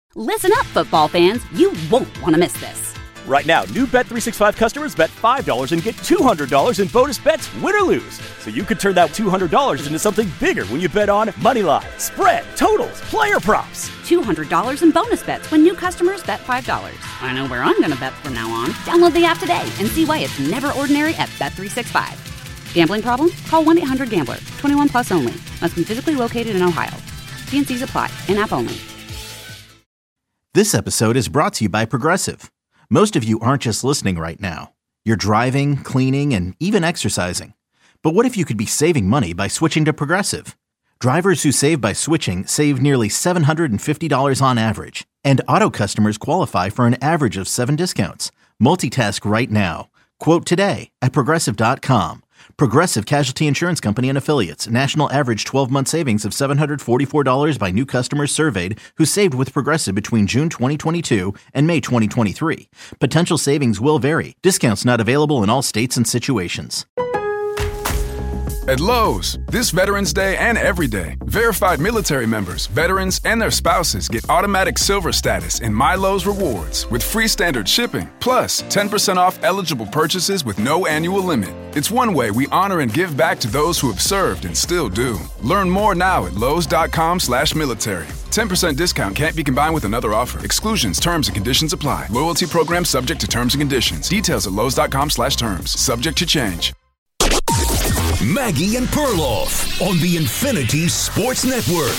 Listen up, football fans. You won't want to miss this. Right now, new Bet365 customers bet $5 and get $200 in bonus bets, win or lose. So you could turn that $200 into something bigger when you bet on moneyline, spread, totals, player props. $200 in bonus bets when new customers bet $5. I know where I'm going to bet from now on. Download the app today and see why it's never ordinary at Bet365. Gambling problem? Call 1-800-GAMBLER. 21 plus only. Must be physically located in Ohio. T&Cs apply. In-app only. This episode is brought to you by Progressive. Most of you aren't just listening right now. You're driving, cleaning, and even exercising. But what if you could be saving money by switching to Progressive? Drivers who save by switching save nearly $750 on average. And auto customers qualify for an average of 7 discounts. Multitask right now. Quote today at Progressive.com. Progressive Casualty Insurance Company and Affiliates. National average 12-month savings of $744 by new customers surveyed who saved with Progressive between June 2022 and May 2023. Potential savings will vary. Discounts not available in all states and situations. At Lowe's, this Veterans Day and every day, verified military members, veterans, and their spouses get automatic silver status in My Lowe's Rewards with free standard shipping, plus 10% off eligible purchases with no annual limit. It's one way we honor and give back to those who have served and still do. Learn more now at Lowes.com/military. 10% discount can't be combined with another offer. Exclusions, terms, and conditions apply. Loyalty program subject to terms and conditions. Details at Lowes.com/terms. Subject to change. Maggie and Perloff on the Infinity Sports Network.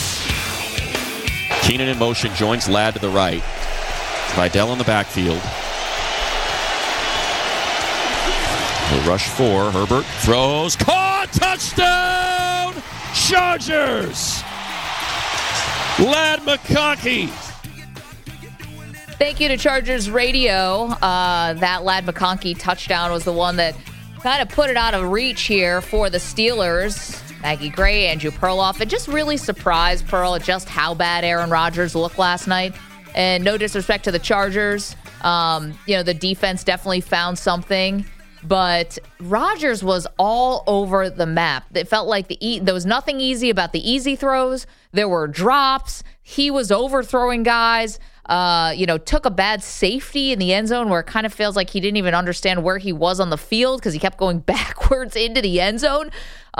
Keenan in motion, joins Ladd to the right. Vidal in the backfield. The rush 4. Herbert throws. Caught! Touchdown! Chargers! Ladd McConkey. Thank you to Chargers Radio. That Ladd McConkey touchdown was the one that kind of put it out of reach here for the Steelers. Maggie Gray, Andrew Perloff. It just really surprised Pearl at just how bad Aaron Rodgers looked last night. And no disrespect to the Chargers. The defense definitely found something. But Rodgers was all over the map. It felt like there was nothing easy about the easy throws. There were drops. He was overthrowing guys. Took a bad safety in the end zone where it kind of feels like he didn't even understand where he was on the field because he kept going backwards into the end zone.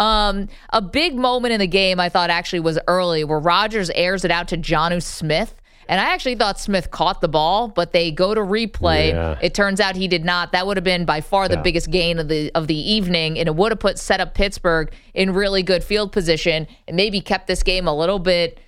A big moment in the game I thought actually was early where Rodgers airs it out to Jonnu Smith. And I actually thought Smith caught the ball, but they go to replay. Yeah. It turns out he did not. That would have been by far the biggest gain of the evening, and it would have set up Pittsburgh in really good field position and maybe kept this game a little bit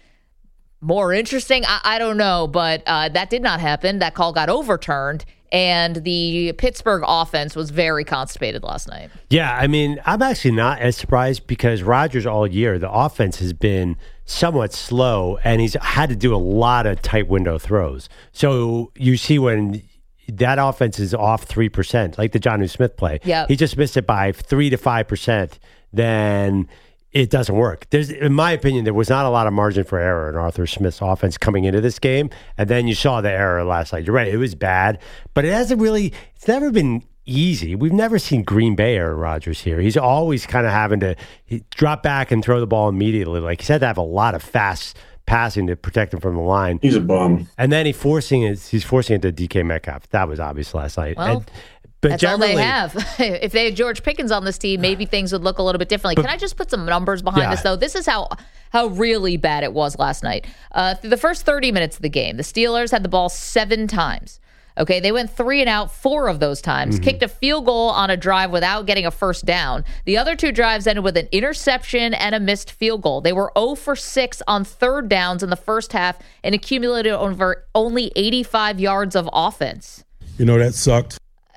more interesting. I don't know, but that did not happen. That call got overturned, and the Pittsburgh offense was very constipated last night. Yeah, I mean, I'm actually not as surprised because Rodgers all year, the offense has been somewhat slow, and he's had to do a lot of tight window throws. So you see when that offense is off 3%, like the Jonnu Smith play, he just missed it by 3 to 5%, then it doesn't work. In my opinion, there was not a lot of margin for error in Arthur Smith's offense coming into this game. And then you saw the error last night. You're right. It was bad, but it's never been easy. We've never seen Green Bay Aaron Rodgers here. He's always kind of having to drop back and throw the ball immediately. Like he's had to have a lot of fast passing to protect him from the line. He's a bum. And then he's forcing it to DK Metcalf. That was obvious last night. Well, but that's all they have. If they had George Pickens on this team, maybe things would look a little bit differently. Can I just put some numbers behind this, though? This is how really bad it was last night. Through the first 30 minutes of the game, the Steelers had the ball 7 times. Okay, they went 3 and out 4 of those times, kicked a field goal on a drive without getting a first down. The other 2 drives ended with an interception and a missed field goal. They were 0 for 6 on third downs in the first half and accumulated over only 85 yards of offense. That sucked.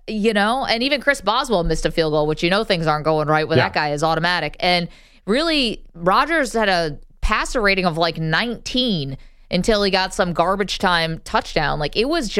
And even Chris Boswell missed a field goal, which things aren't going right with that guy is automatic. And really, Rodgers had a passer rating of like 19 until he got some garbage time touchdown. Like it was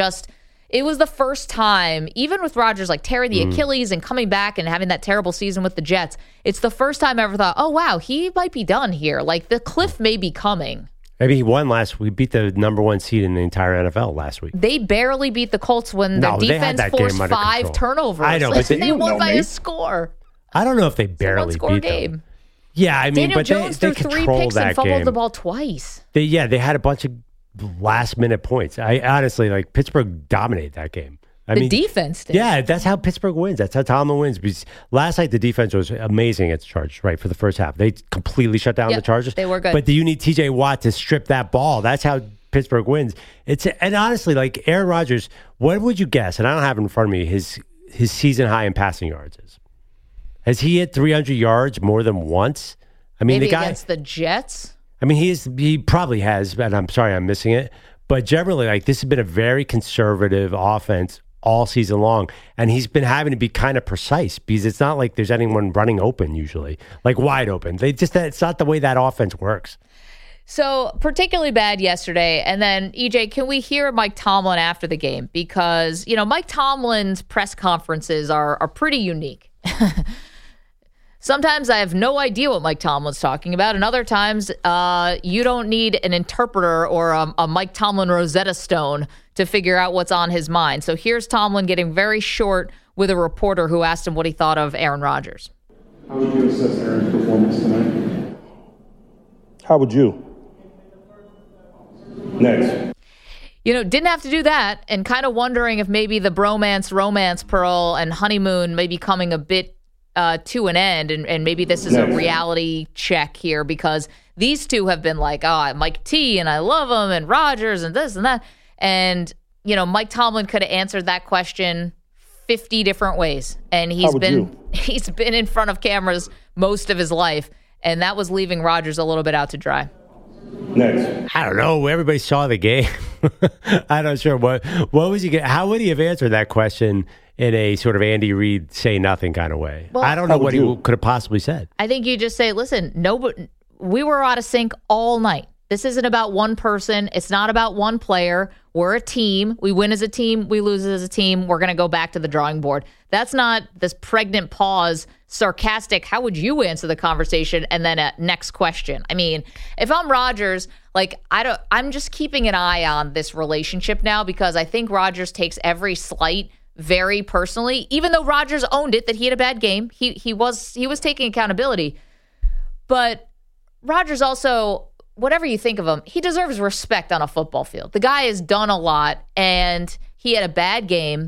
the first time, even with Rodgers like tearing the Achilles and coming back and having that terrible season with the Jets, it's the first time I ever thought, oh, wow, he might be done here. Like the cliff may be coming. Maybe he won last week. Beat the number 1 seed in the entire NFL last week. They barely beat the Colts when their defense forced 5 turnovers. I know, but they won by a score. I don't know if they barely beat them. Yeah, I mean, Daniel but Jones they threw 3 controlled picks that and fumbled game. the ball twice. They had a bunch of last-minute points. I honestly, like, Pittsburgh dominated that game. The defense did. Yeah, that's how Pittsburgh wins. That's how Tomlin wins. Because last night, the defense was amazing against the Chargers, right, for the first half. They completely shut down the Chargers. They were good. But do you need T.J. Watt to strip that ball? That's how Pittsburgh wins. And honestly, like, Aaron Rodgers, what would you guess? And I don't have it in front of me, his season high in passing yards is. Has he hit 300 yards more than once? I mean, Maybe the guy against the Jets? I mean, he probably has, and I'm sorry I'm missing it. But generally, like, this has been a very conservative offense all season long, and he's been having to be kind of precise because it's not like there's anyone running open usually, like wide open. It's not the way that offense works. So particularly bad yesterday. And then, EJ, can we hear Mike Tomlin after the game? Because, Mike Tomlin's press conferences are pretty unique. Sometimes I have no idea what Mike Tomlin's talking about, and other times you don't need an interpreter or a Mike Tomlin Rosetta Stone to figure out what's on his mind. So here's Tomlin getting very short with a reporter who asked him what he thought of Aaron Rodgers. How would you assess Aaron's performance tonight? How would you? Next. Didn't have to do that, and kind of wondering if maybe the romance, Pearl, and honeymoon may be coming a bit to an end, and maybe this is a reality check here because these two have been like, Mike T, and I love him, and Rodgers, and this and that. And, Mike Tomlin could have answered that question 50 different ways. And he's been in front of cameras most of his life, and that was leaving Rodgers a little bit out to dry. Next. I don't know. Everybody saw the game. I'm not sure what was he. How would he have answered that question in a sort of Andy Reid say nothing kind of way? Well, I don't know what he could have possibly said. I think you just say, listen, we were out of sync all night. This isn't about one person. It's not about one player. We're a team. We win as a team. We lose as a team. We're going to go back to the drawing board. That's not this pregnant pause, sarcastic, how would you answer the conversation? And then a next question. I mean, if I'm Rodgers, I'm just keeping an eye on this relationship now because I think Rodgers takes every slight very personally, even though Rodgers owned it that he had a bad game. He was taking accountability. But Rodgers also, whatever you think of him, he deserves respect on a football field. The guy has done a lot, and he had a bad game.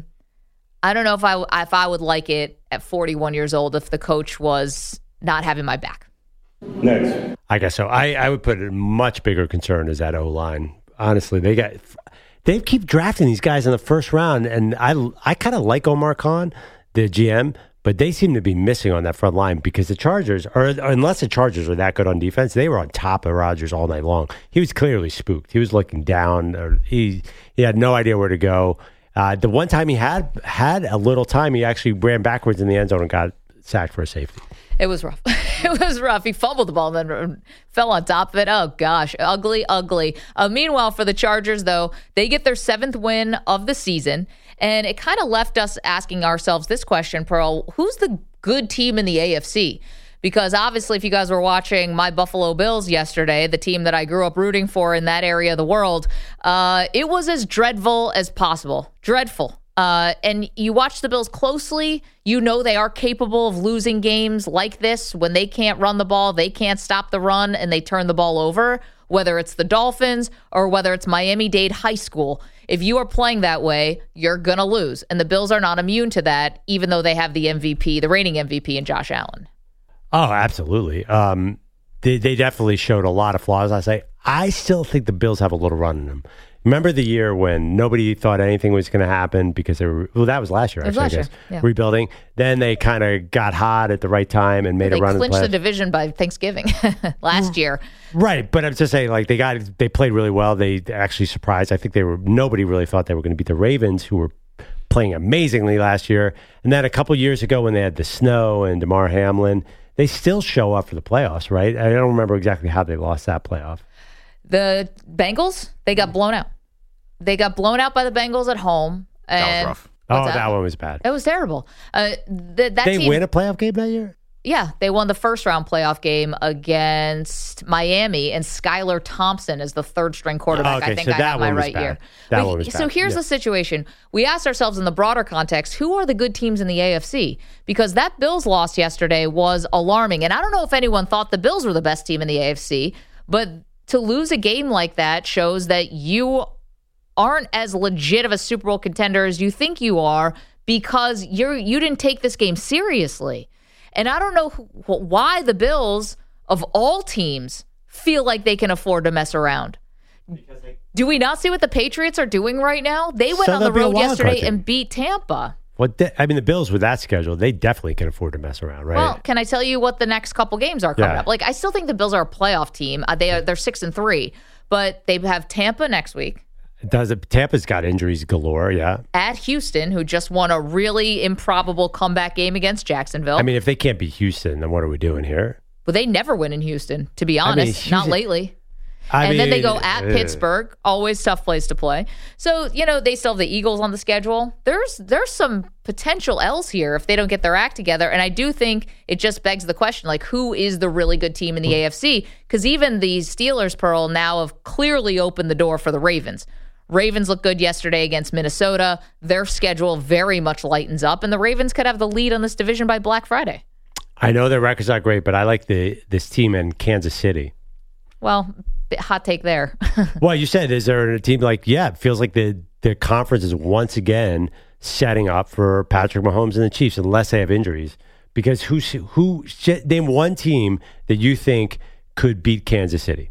I don't know if I would like it at 41 years old if the coach was not having my back. Next. I guess so. I would put a much bigger concern as that O-line. Honestly, they keep drafting these guys in the first round, and I kind of like Omar Khan, the GM, but they seem to be missing on that front line because the Chargers, or unless the Chargers are that good on defense, they were on top of Rodgers all night long. He was clearly spooked. He was looking down. Or he had no idea where to go. The one time he had a little time, he actually ran backwards in the end zone and got sacked for a safety. It was rough. It was rough. He fumbled the ball and then fell on top of it. Oh, gosh. Ugly. Meanwhile, for the Chargers, though, they get their 7th win of the season. And it kind of left us asking ourselves this question, Pearl. Who's the good team in the AFC? Because obviously, if you guys were watching my Buffalo Bills yesterday, the team that I grew up rooting for in that area of the world, it was as dreadful as possible. Dreadful. And you watch the Bills closely, you know they are capable of losing games like this when they can't run the ball, they can't stop the run, and they turn the ball over, whether it's the Dolphins or whether it's Miami-Dade High School. If you are playing that way, you're going to lose. And the Bills are not immune to that, even though they have the MVP, the reigning MVP in Josh Allen. Oh, absolutely. They definitely showed a lot of flaws. I still think the Bills have a little run in them. Remember the year when nobody thought anything was going to happen because that was last year, actually, I guess. Yeah. Rebuilding. Then they kind of got hot at the right time and made a run. They clinched the division by Thanksgiving last year. Right, but I'm just saying, they played really well. They actually surprised. I think nobody really thought they were going to beat the Ravens, who were playing amazingly last year. And then a couple years ago when they had the snow and DeMar Hamlin, they still show up for the playoffs, right? I don't remember exactly how they lost that playoff. The Bengals, they got blown out. They got blown out by the Bengals at home. And that was rough. That one was bad. It was terrible. They win a playoff game that year? Yeah, they won the first-round playoff game against Miami, and Skylar Thompson is the third-string quarterback. Okay, I think so I have my right bad. year. That one was bad. So here's the situation. We asked ourselves in the broader context, who are the good teams in the AFC? Because that Bills loss yesterday was alarming. And I don't know if anyone thought the Bills were the best team in the AFC, but to lose a game like that shows that you aren't as legit of a Super Bowl contender as you think you are because you didn't take this game seriously. And I don't know why the Bills, of all teams, feel like they can afford to mess around. Do we not see what the Patriots are doing right now? They went on the road yesterday and beat Tampa. The Bills with that schedule, they definitely can afford to mess around, right? Well, can I tell you what the next couple games are coming up? Like, I still think the Bills are a playoff team. They're 6-3, but they have Tampa next week. Tampa's got injuries galore, yeah. At Houston, who just won a really improbable comeback game against Jacksonville. I mean, if they can't beat Houston, then what are we doing here? Well, they never win in Houston, to be honest. Not lately. Then they go at Pittsburgh, always tough place to play. So, they still have the Eagles on the schedule. There's some potential L's here if they don't get their act together. And I do think it just begs the question, like, who is the really good team in the AFC? Because even the Steelers, Pearl, now have clearly opened the door for the Ravens. Ravens looked good yesterday against Minnesota. Their schedule very much lightens up, and the Ravens could have the lead on this division by Black Friday. I know their record's not great, but I like this team in Kansas City. Well, hot take there. Well, you said, is there a team it feels like the conference is once again setting up for Patrick Mahomes and the Chiefs, unless they have injuries. Because name one team that you think could beat Kansas City?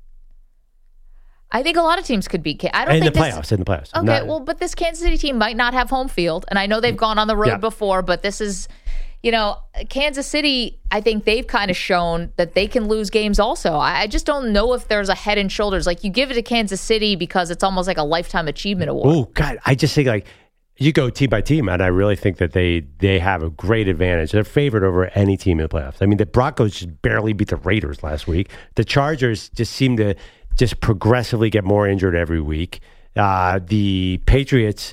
I think a lot of teams could beat Kansas. In the playoffs. Okay, but this Kansas City team might not have home field, and I know they've gone on the road before, but this is... Kansas City, I think they've kind of shown that they can lose games also. I just don't know if there's a head and shoulders. Like, you give it to Kansas City because it's almost like a Lifetime Achievement Award. Oh, God. I just think, you go team by team, and I really think that they have a great advantage. They're favored over any team in the playoffs. I mean, the Broncos just barely beat the Raiders last week. The Chargers just seem to just progressively get more injured every week. The Patriots...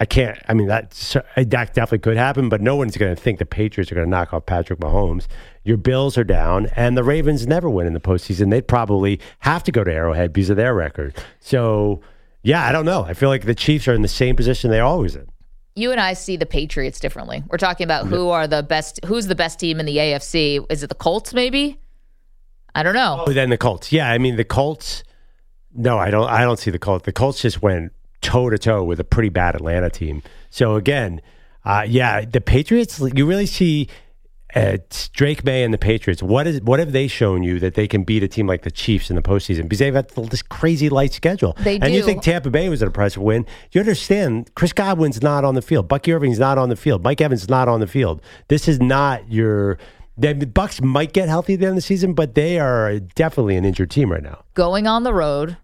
that definitely could happen, but no one's going to think the Patriots are going to knock off Patrick Mahomes. Your Bills are down, and the Ravens never win in the postseason. They'd probably have to go to Arrowhead because of their record. So, I don't know. I feel like the Chiefs are in the same position they're always in. You and I see the Patriots differently. We're talking about who's the best team in the AFC. Is it the Colts, maybe? I don't know. Oh, then the Colts. Yeah, I mean, the Colts, no, I don't see the Colts. The Colts just went toe-to-toe with a pretty bad Atlanta team. So again, the Patriots, you really see Drake May and the Patriots. What have they shown you that they can beat a team like the Chiefs in the postseason? Because they've got this crazy light schedule. They do. And you think Tampa Bay was an impressive win. You understand, Chris Godwin's not on the field. Bucky Irving's not on the field. Mike Evans is not on the field. This is not your... The Bucs might get healthy at the end of the season, but they are definitely an injured team right now. Going on the road,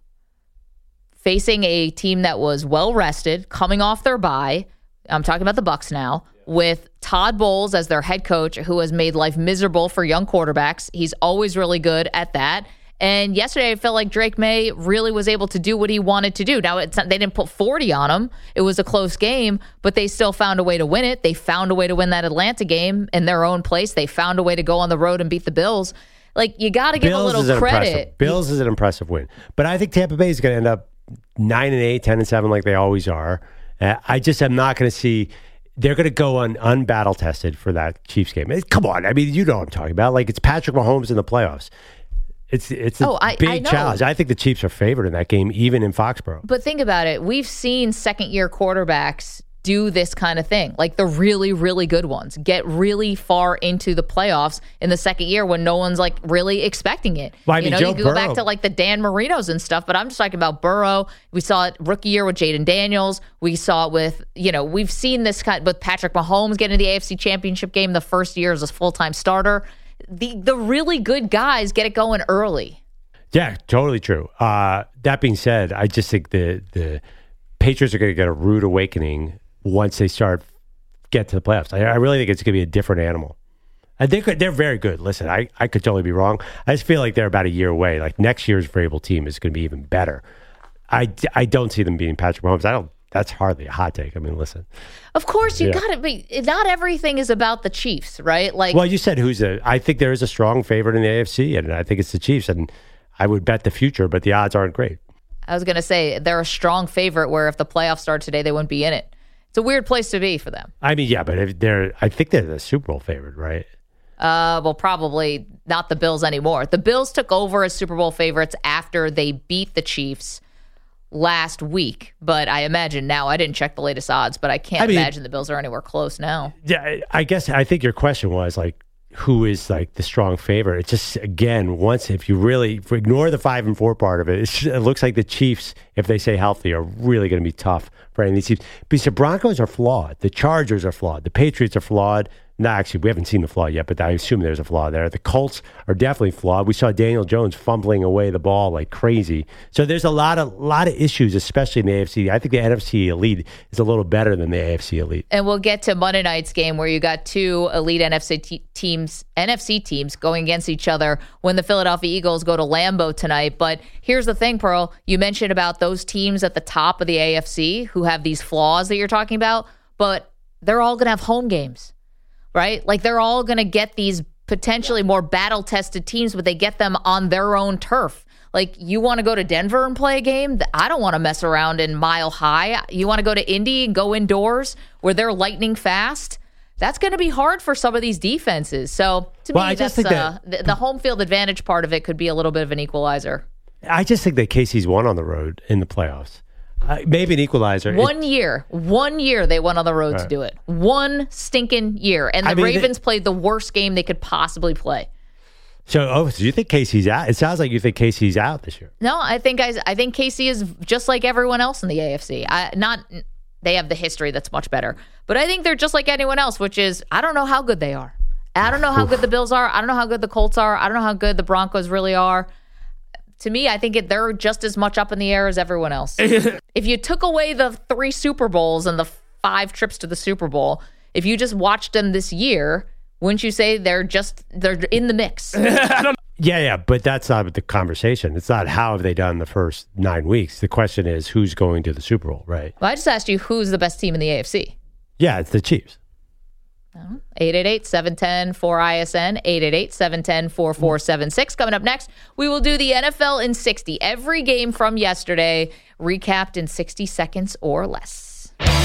facing a team that was well rested, coming off their bye. I'm talking about the Bucs now, with Todd Bowles as their head coach, who has made life miserable for young quarterbacks. He's always really good at that. And yesterday, I felt like Drake May really was able to do what he wanted to do. Now, they didn't put 40 on him. It was a close game, but they still found a way to win it. They found a way to win that Atlanta game in their own place. They found a way to go on the road and beat the Bills. Like, you got to give a little credit. Bills is an impressive win. But I think Tampa Bay is going to end up 9-8, 10-7 like they always are. I just am not going to see... They're going to go unbattle tested for that Chiefs game. Come on. I mean, you know what I'm talking about. Like, it's Patrick Mahomes in the playoffs. It's a big challenge. I think the Chiefs are favored in that game, even in Foxborough. But think about it. We've seen second-year quarterbacks do this kind of thing, like the really, really good ones, get really far into the playoffs in the second year when no one's like really expecting it. Well, I mean, you can go back to like the Dan Marinos and stuff, but I'm just talking about Burrow. We saw it rookie year with Jaden Daniels. We saw it with, we've seen this kind with Patrick Mahomes getting to the AFC Championship game the first year as a full-time starter. The really good guys get it going early. Yeah, totally true. That being said, I just think the Patriots are going to get a rude awakening once they get to the playoffs. I really think it's going to be a different animal. I think they're very good. Listen, I could totally be wrong. I just feel like they're about a year away. Like next year's Vrabel team is going to be even better. I don't see them beating Patrick Mahomes. That's hardly a hot take. I mean, listen. Of course, you got to be. Not everything is about the Chiefs, right? Like, well, you said I think there is a strong favorite in the AFC, and I think it's the Chiefs. And I would bet the future, but the odds aren't great. I was going to say they're a strong favorite. Where if the playoffs start today, they wouldn't be in it. It's a weird place to be for them. I mean, yeah, but I think they're the Super Bowl favorite, right? Well, probably not the Bills anymore. The Bills took over as Super Bowl favorites after they beat the Chiefs last week. But I imagine now, I didn't check the latest odds, but I can't imagine the Bills are anywhere close now. Yeah, I think your question was like, who is like the strong favorite? It's just, again, if you ignore the 5-4 part of it, it looks like the Chiefs, if they stay healthy, are really going to be tough for any of these teams. Because the Broncos are flawed. The Chargers are flawed. The Patriots are flawed. No, actually, we haven't seen the flaw yet, but I assume there's a flaw there. The Colts are definitely flawed. We saw Daniel Jones fumbling away the ball like crazy. So there's a lot of issues, especially in the AFC. I think the NFC elite is a little better than the AFC elite. And we'll get to Monday night's game where you got two elite NFC teams going against each other when the Philadelphia Eagles go to Lambeau tonight. But here's the thing, Pearl. You mentioned about those teams at the top of the AFC who have these flaws that you're talking about, but they're all going to have home games. Right? Like they're all going to get these potentially more battle-tested teams, but they get them on their own turf. Like you want to go to Denver and play a game? I don't want to mess around in Mile High. You want to go to Indy and go indoors where they're lightning fast? That's going to be hard for some of these defenses. So to me, that's the home field advantage part of it could be a little bit of an equalizer. I just think that KC's won on the road in the playoffs. Maybe an equalizer. One year they went on the road to do it. One stinking year. And the Ravens played the worst game they could possibly play. So do you think KC's out? It sounds like you think KC's out this year. No, I think KC is just like everyone else in the AFC. They have the history that's much better. But I think they're just like anyone else, which is, I don't know how good they are. I don't know how good the Bills are. I don't know how good the Colts are. I don't know how good the Broncos really are. To me, I think they're just as much up in the air as everyone else. If you took away the 3 Super Bowls and the 5 trips to the Super Bowl, if you just watched them this year, wouldn't you say they're in the mix? Yeah, but that's not the conversation. It's not how have they done the first 9 weeks. The question is who's going to the Super Bowl, right? Well, I just asked you who's the best team in the AFC. Yeah, it's the Chiefs. 888-710-4ISN, 888-710-4476. Coming up next, we will do the NFL in 60. Every game from yesterday recapped in 60 seconds or less. All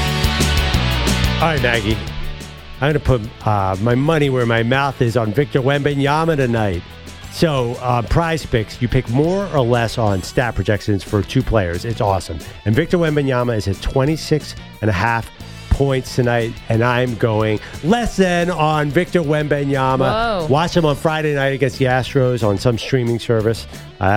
right, Maggie. I'm going to put my money where my mouth is on Victor Wembanyama tonight. So, Prize Picks, you pick more or less on stat projections for 2 players. It's awesome. And Victor Wembanyama is at 26.5 points tonight, and I'm going less than on Victor Wembanyama. Whoa. Watch him on Friday night against the Astros on some streaming service.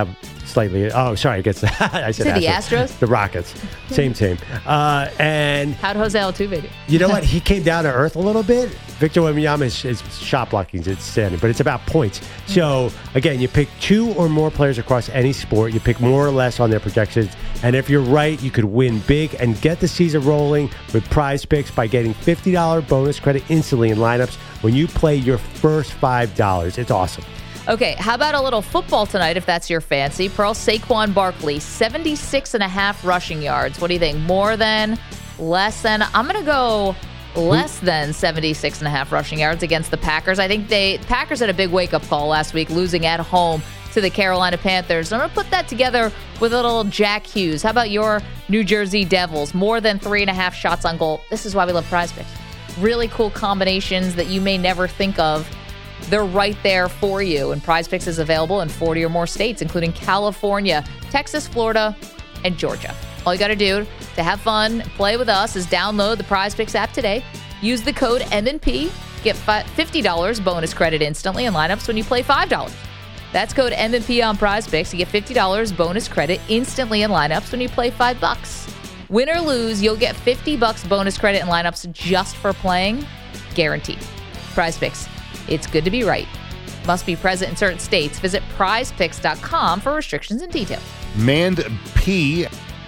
Against I said the Astros? The Rockets. Same team. And how'd Jose Altuve do? You know what? He came down to earth a little bit. Victor Wembanyama's shot blocking is standing, but it's about points. So, again, you pick 2 or more players across any sport. You pick more or less on their projections. And if you're right, you could win big and get the season rolling with Prize Picks by getting $50 bonus credit instantly in lineups when you play your first $5. It's awesome. Okay, how about a little football tonight if that's your fancy? Pearl, Saquon Barkley, 76.5 rushing yards. What do you think? More than? Less than? I'm going to go less than 76.5 rushing yards against the Packers. I think Packers had a big wake-up call last week, losing at home to the Carolina Panthers. I'm going to put that together with a little Jack Hughes. How about your New Jersey Devils? More than 3.5 shots on goal. This is why we love Prize Picks. Really cool combinations that you may never think of. They're right there for you. And Prize Picks is available in 40 or more states, including California, Texas, Florida, and Georgia. All you got to do to have fun, play with us, is download the Prize Picks app today. Use the code MNP. Get $50 bonus credit instantly in lineups when you play $5. That's code MNP on Prize Picks. You get $50 bonus credit instantly in lineups when you play $5. Win or lose, you'll get $50 bonus credit in lineups just for playing. Guaranteed. Prize Picks. It's good to be right. Must be present in certain states. Visit prizepicks.com for restrictions and details. Mand P.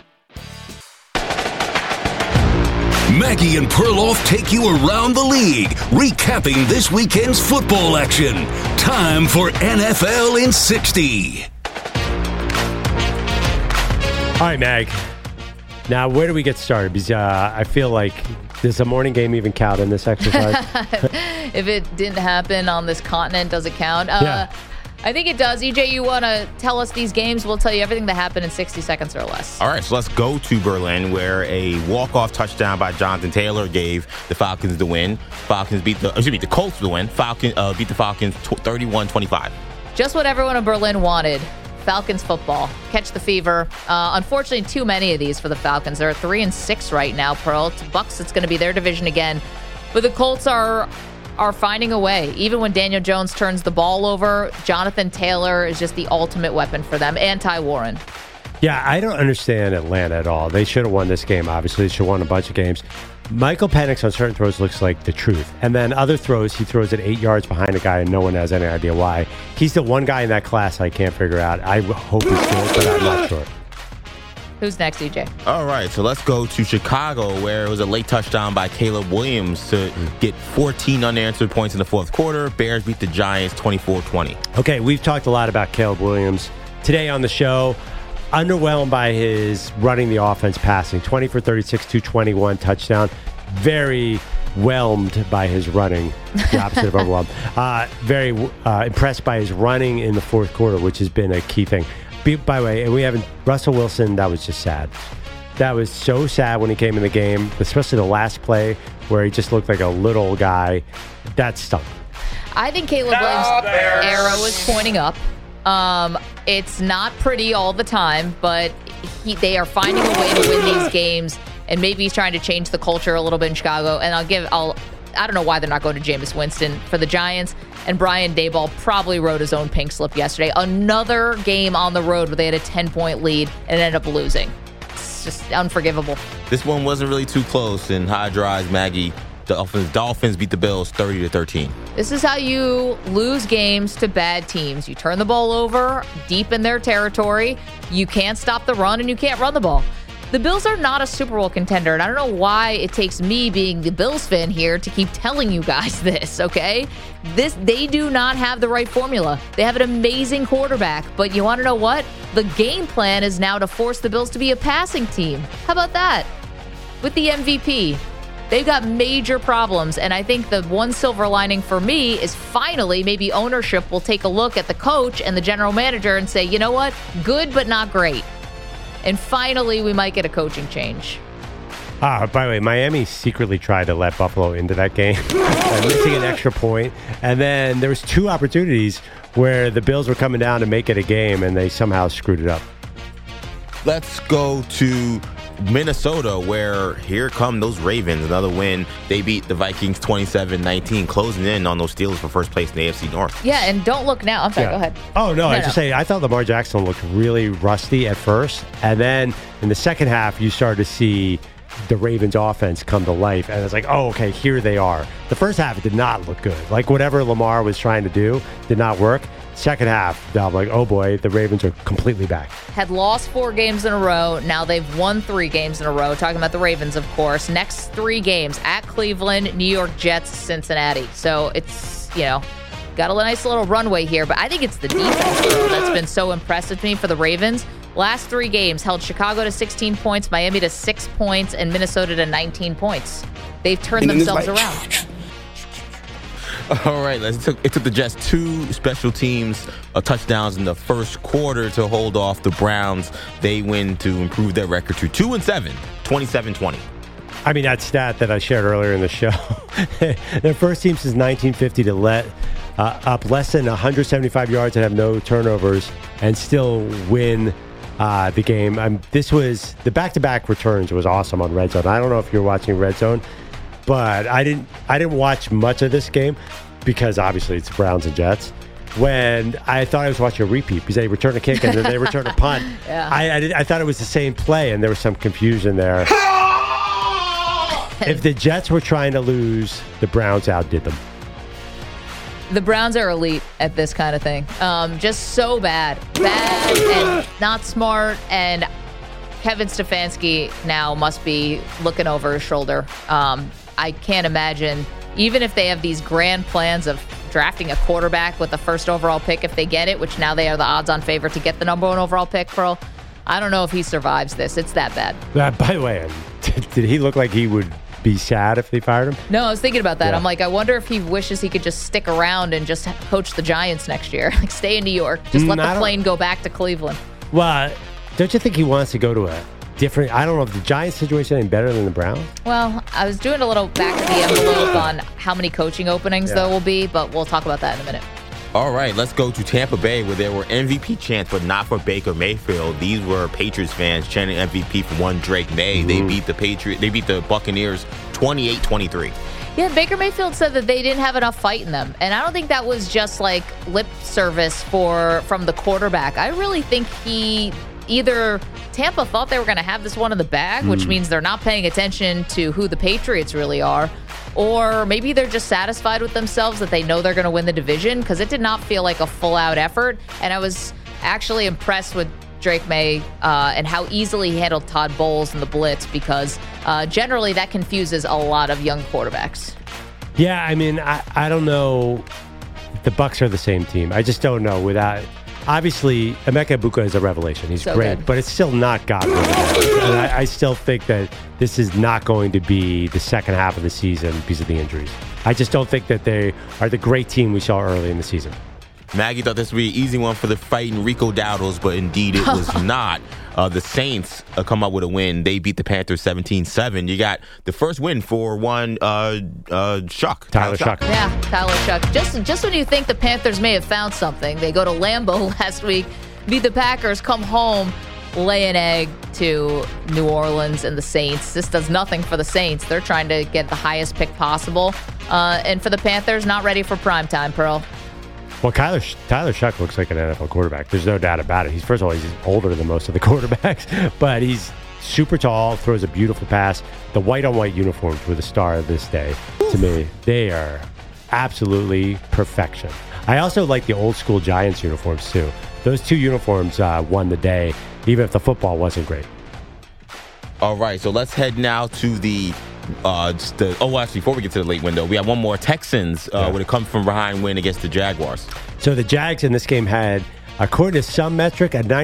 Maggie and Perloff take you around the league, recapping this weekend's football action. Time for NFL in 60. All right, Mag. Now, where do we get started? Because I feel like, does the morning game even count in this exercise? If it didn't happen on this continent, does it count? Yeah. I think it does. EJ, you want to tell us these games? We'll tell you everything that happened in 60 seconds or less. All right, so let's go to Berlin, where a walk-off touchdown by Jonathan Taylor gave the Falcons the win. The Colts the win. Beat the Falcons 31-25. Just what everyone in Berlin wanted. Falcons football. Catch the fever. Unfortunately, too many of these for the Falcons. They're at 3-6 right now, Pearl. To Bucks, it's going to be their division again. But the Colts are finding a way. Even when Daniel Jones turns the ball over, Jonathan Taylor is just the ultimate weapon for them, and Ty Warren. Yeah, I don't understand Atlanta at all. They should have won this game, obviously. They should have won a bunch of games. Michael Penix on certain throws looks like the truth. And then other throws, he throws it 8 yards behind a guy and no one has any idea why. He's the one guy in that class I can't figure out. I hope he's good, but I'm not sure. Who's next, EJ? All right, so let's go to Chicago, where it was a late touchdown by Caleb Williams to get 14 unanswered points in the fourth quarter. Bears beat the Giants 24-20. Okay, we've talked a lot about Caleb Williams today on the show. Underwhelmed by his running the offense, passing 20 for 36, 221 touchdown. Very whelmed by his running, the opposite of overwhelmed. Very impressed by his running in the fourth quarter, which has been a key thing. By the way, we haven't Russell Wilson. That was just sad. That was so sad when he came in the game, especially the last play where he just looked like a little guy. That stunk. I think Caleb Williams' arrow is pointing up. It's not pretty all the time, but they are finding a way to win these games, and maybe he's trying to change the culture a little bit in Chicago. And I don't know why they're not going to Jameis Winston for the Giants. And Brian Daboll probably wrote his own pink slip yesterday. Another game on the road where they had a 10-point lead and ended up losing. It's just unforgivable. This one wasn't really too close, and high drives, Maggie. The Dolphins beat the Bills 30-13. This is how you lose games to bad teams. You turn the ball over deep in their territory. You can't stop the run, and you can't run the ball. The Bills are not a Super Bowl contender, and I don't know why it takes me being the Bills fan here to keep telling you guys this, okay? They do not have the right formula. They have an amazing quarterback, but you want to know what? The game plan is now to force the Bills to be a passing team. How about that? With the MVP. They've got major problems, and I think the one silver lining for me is finally maybe ownership will take a look at the coach and the general manager and say, you know what? Good, but not great. And finally, we might get a coaching change. By the way, Miami secretly tried to let Buffalo into that game, missing an extra point. And then there was 2 opportunities where the Bills were coming down to make it a game, and they somehow screwed it up. Let's go to Minnesota, where here come those Ravens. Another win. They beat the Vikings 27-19, closing in on those Steelers for first place in the AFC North. Yeah, and don't look now. I'm sorry, go ahead. Oh, no, I just say I thought Lamar Jackson looked really rusty at first. And then in the second half, you started to see the Ravens offense come to life. And it's like, oh, okay, here they are. The first half, it did not look good. Like whatever Lamar was trying to do did not work. Second half, I'm like, oh boy, the Ravens are completely back. Had lost 4 games in a row. Now they've won 3 games in a row. Talking about the Ravens, of course. Next 3 games at Cleveland, New York Jets, Cincinnati. So it's, got a nice little runway here. But I think it's the defense that's been so impressive to me for the Ravens. Last 3 games held Chicago to 16 points, Miami to 6 points, and Minnesota to 19 points. They've turned themselves around. All right, it took the Jets 2 special teams touchdowns in the first quarter to hold off the Browns. They win to improve their record to 2-7, 27-20. I mean, that stat that I shared earlier in the show. Their first team since 1950 to let up less than 175 yards and have no turnovers and still win the game. This was the back-to-back returns was awesome on Red Zone. I don't know if you're watching Red Zone, but I didn't watch much of this game because obviously it's Browns and Jets. When I thought I was watching a repeat because they returned a kick and then they returned a punt. Yeah. I thought it was the same play and there was some confusion there. If the Jets were trying to lose, the Browns outdid them. The Browns are elite at this kind of thing. Just so bad and not smart. And Kevin Stefanski now must be looking over his shoulder. I can't imagine, even if they have these grand plans of drafting a quarterback with the first overall pick if they get it, which now they are the odds-on favorite to get the number 1 overall pick, Pearl. I don't know if he survives this. It's that bad. By the way, did he look like he would be sad if they fired him? No, I was thinking about that. Yeah. I'm like, I wonder if he wishes he could just stick around and just coach the Giants next year. Like, stay in New York. Just let the plane go back to Cleveland. Well, don't you think he wants to go to a different... I don't know if the Giants situation is any better than the Browns. Well, I was doing a little back of the envelope on how many coaching openings there will be, but we'll talk about that in a minute. All right, let's go to Tampa Bay, where there were MVP chants, but not for Baker Mayfield. These were Patriots fans chanting MVP for one Drake May. They beat the Buccaneers 28-23. Yeah, Baker Mayfield said that they didn't have enough fight in them, and I don't think that was just like lip service from the quarterback. I really think either Tampa thought they were going to have this one in the bag, which means they're not paying attention to who the Patriots really are, or maybe they're just satisfied with themselves that they know they're going to win the division, because it did not feel like a full-out effort. And I was actually impressed with Drake May and how easily he handled Todd Bowles in the blitz, because generally that confuses a lot of young quarterbacks. Yeah, I mean, I don't know. The Bucs are the same team. I just don't know without... Obviously, Emeka Egbuka is a revelation. He's so great, but it's still not God. And I still think that this is not going to be the second half of the season because of the injuries. I just don't think that they are the great team we saw early in the season. Maggie thought this would be an easy one for the fighting Rico Dowdles, but indeed it was not. The Saints come up with a win. They beat the Panthers 17-7. You got the first win for one Shuck. Tyler Shuck. Yeah, Tyler Shuck. Just when you think the Panthers may have found something, they go to Lambeau last week, beat the Packers, come home, lay an egg to New Orleans and the Saints. This does nothing for the Saints. They're trying to get the highest pick possible. And for the Panthers, not ready for primetime, Pearl. Well, Tyler Shuck looks like an NFL quarterback. There's no doubt about it. First of all, he's older than most of the quarterbacks, but he's super tall, throws a beautiful pass. The white-on-white uniforms were the star of this day. To me, they are absolutely perfection. I also like the old-school Giants uniforms, too. Those two uniforms won the day, even if the football wasn't great. All right, so let's head now to before we get to the late window, we have one more. Texans with a come from behind win against the Jaguars. So the Jags in this game had, according to some metric, a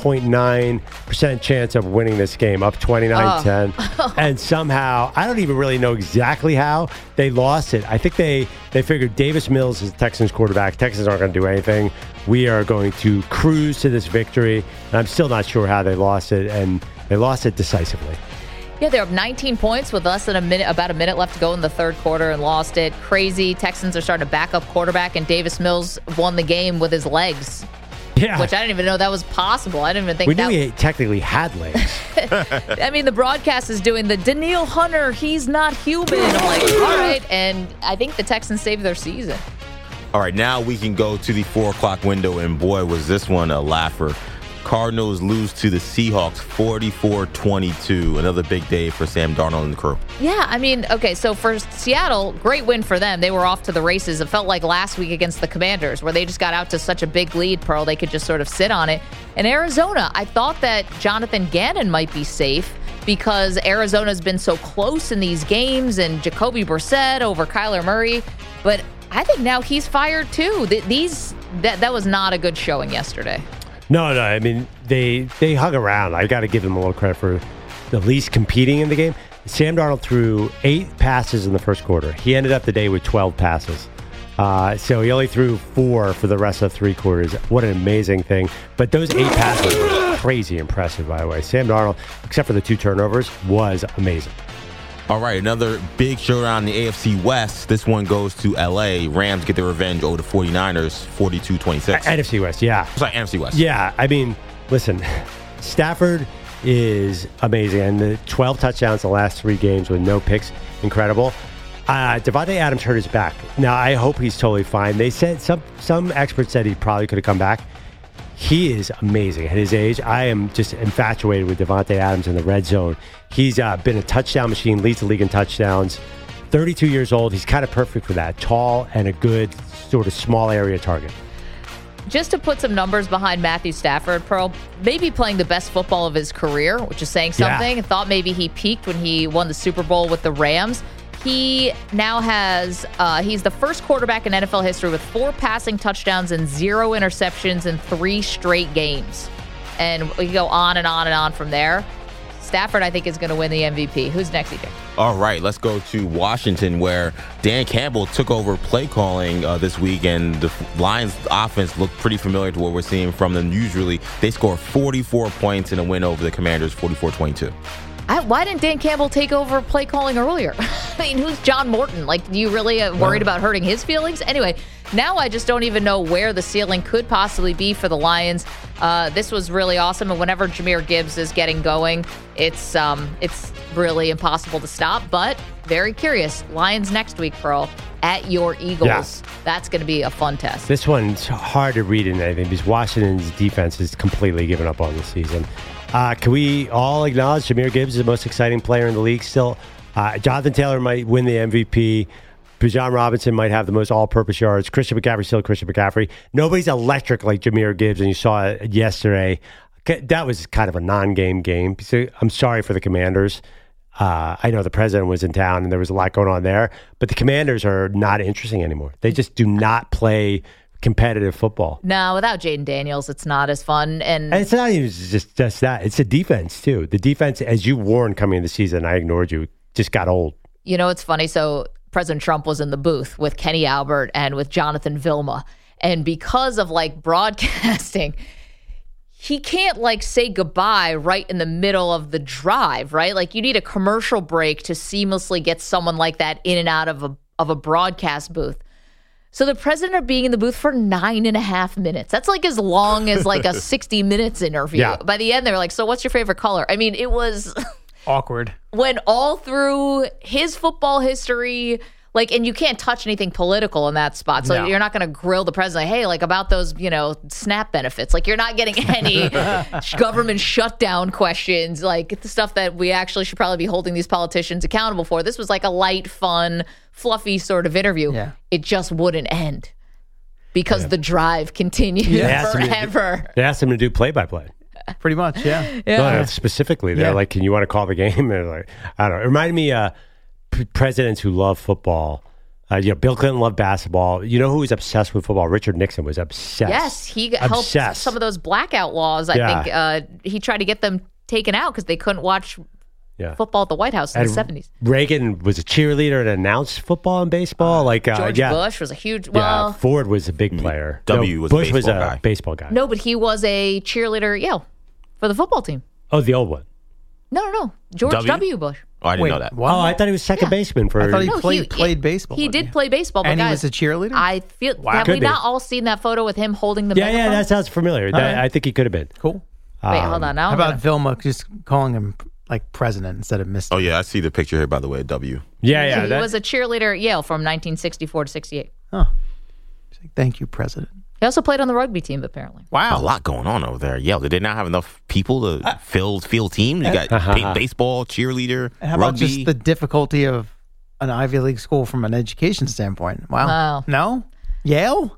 98.9% chance of winning this game, up 29-10. And somehow, I don't even really know exactly how they lost it. I think they figured Davis Mills is the Texans quarterback. Texans aren't going to do anything. We are going to cruise to this victory. And I'm still not sure how they lost it, and they lost it decisively. Yeah, they're up 19 points with less than about a minute left to go in the third quarter and lost it. Crazy. Texans are starting to back up quarterback, and Davis Mills won the game with his legs. Yeah. Which I didn't even know that was possible. I didn't even think we knew he technically had legs. I mean, the broadcast is doing the Danielle Hunter, he's not human. I'm like, all right. And I think the Texans saved their season. All right, now we can go to the 4 o'clock window, and boy, was this one a laugher. Cardinals lose to the Seahawks 44-22. Another big day for Sam Darnold and the crew. Yeah, I mean, okay, so for Seattle, great win for them. They were off to the races. It felt like last week against the Commanders, where they just got out to such a big lead, Pearl, they could just sort of sit on it. And Arizona, I thought that Jonathan Gannon might be safe because Arizona's been so close in these games, and Jacoby Brissett over Kyler Murray. But I think now he's fired too. That was not a good showing yesterday. No, I mean, they hung around. I got to give them a little credit for at least competing in the game. Sam Darnold threw 8 passes in the first quarter. He ended up the day with 12 passes. So he only threw 4 for the rest of 3 quarters. What an amazing thing. But those 8 passes were crazy impressive, by the way. Sam Darnold, except for the 2 turnovers, was amazing. All right, another big showdown in the AFC West. This one goes to L.A. Rams get their revenge over the 49ers, 42-26. NFC West, yeah. Sorry, NFC West. Yeah, I mean, listen, Stafford is amazing. And the 12 touchdowns in the last 3 games with no picks, incredible. Devontae Adams hurt his back. Now, I hope he's totally fine. They said, some experts said he probably could have come back. He is amazing at his age. I am just infatuated with Devontae Adams in the red zone. He's been a touchdown machine, leads the league in touchdowns. 32 years old. He's kind of perfect for that. Tall and a good sort of small area target. Just to put some numbers behind Matthew Stafford, Pearl, maybe playing the best football of his career, which is saying something. I thought maybe he peaked when he won the Super Bowl with the Rams. He now has, he's the first quarterback in NFL history with 4 passing touchdowns and 0 interceptions in 3 straight games. And we can go on and on and on from there. Stafford, I think, is going to win the MVP. Who's next, EJ? All right, let's go to Washington, where Dan Campbell took over play calling this week, and the Lions offense looked pretty familiar to what we're seeing from them. Usually, they score 44 points in a win over the Commanders, 44-22. Why didn't Dan Campbell take over play calling earlier? I mean, who's John Morton? Like, you really worried about hurting his feelings? Anyway, now I just don't even know where the ceiling could possibly be for the Lions. This was really awesome, and whenever Jahmyr Gibbs is getting going, it's really impossible to stop, but very curious. Lions next week, Pearl, at your Eagles. Yeah. That's going to be a fun test. This one's hard to read in anything because Washington's defense has completely given up on the season. Can we all acknowledge Jahmyr Gibbs is the most exciting player in the league still? Jonathan Taylor might win the MVP. Bijan Robinson might have the most all-purpose yards. Christian McCaffrey still Christian McCaffrey. Nobody's electric like Jahmyr Gibbs, and you saw it yesterday. That was kind of a non-game game. So I'm sorry for the Commanders. I know the president was in town, and there was a lot going on there. But the Commanders are not interesting anymore. They just do not play competitive football. No, without Jaden Daniels, it's not as fun. And it's not even just that. It's the defense, too. The defense, as you warned coming into the season, I ignored you, just got old. You know, it's funny. So President Trump was in the booth with Kenny Albert and with Jonathan Vilma. And because of, broadcasting, he can't, say goodbye right in the middle of the drive, right? Like, you need a commercial break to seamlessly get someone like that in and out of a broadcast booth. So the president are being in the booth for 9.5 minutes. That's as long as a 60 Minutes interview. Yeah. By the end, they were like, so what's your favorite color? I mean, it was awkward. Went all through his football history, and you can't touch anything political in that spot. So you're not going to grill the president, hey, about those, SNAP benefits. You're not getting any government shutdown questions, the stuff that we actually should probably be holding these politicians accountable for. This was a light, fun, fluffy sort of interview. Yeah. It just wouldn't end because the drive continued forever. They asked him to do play-by-play. Pretty much, yeah. No, specifically, they're can you want to call the game? And they're I don't know. It reminded me presidents who love football. Bill Clinton loved basketball. You know who was obsessed with football? Richard Nixon was obsessed. Yes, he helped some of those blackout laws. I think he tried to get them taken out because they couldn't watch football at the White House in the 70s. Reagan was a cheerleader and announced football and baseball. George Bush was a huge. Ford was a big player. Bush was a baseball guy. No, but he was a cheerleader at Yale for the football team. Oh, the old one. No. George W. Bush. Oh, I didn't know that. Wow. Oh, I thought he was second baseman for. I thought he played baseball. He did play baseball, and guys, he was a cheerleader. I feel. Have we not all seen that photo with him holding the megaphone? Yeah, that sounds familiar. I think he could have been cool. Wait, hold on. Now how about Vilma just calling him president instead of Mr. Oh yeah, I see the picture here. By the way, W. Yeah. He was a cheerleader at Yale from 1964 to 68. Oh, thank you, President. He also played on the rugby team, apparently. Wow. A lot going on over there. Yeah, did they not have enough people to field teams? You got baseball, cheerleader, how rugby. About just the difficulty of an Ivy League school from an education standpoint? Wow. No? Yale?